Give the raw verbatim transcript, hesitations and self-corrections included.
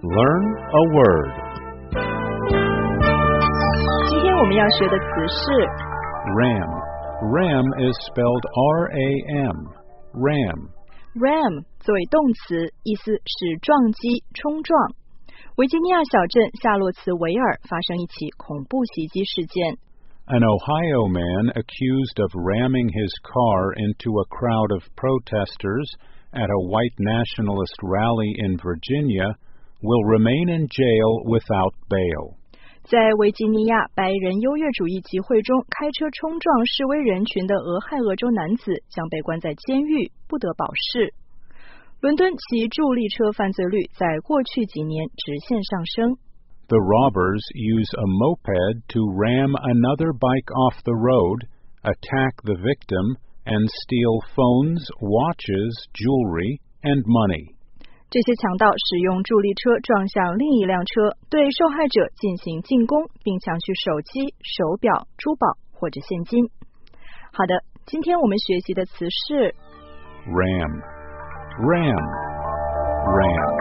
Learn a word. 今天我们要学的词是 Ram. Ram is spelled R A M. Ram. ram 作为动词，意思是撞击、冲撞。维吉尼亚小镇夏洛茨维尔发生一起恐怖袭击事件。 An Ohio man accused of ramming his car into a crowd of protesters at a white nationalist rally in Virginia will remain in jail without bail. 在维吉尼亚白人优越主义集会中开车冲撞示威人群的俄亥俄州男子将被关在监狱，不得保释。伦敦骑助力车犯罪率在过去几年直线上升。 The robbers use a moped to ram another bike off the road, attack the victim, and steal phones, watches, jewelry, and money. 这些强盗使用助力车撞向另一辆车，对受害者进行进攻，并抢去手机、手表、珠宝或者现金。好的，今天我们学习的词是 Ram. Ram. Ram.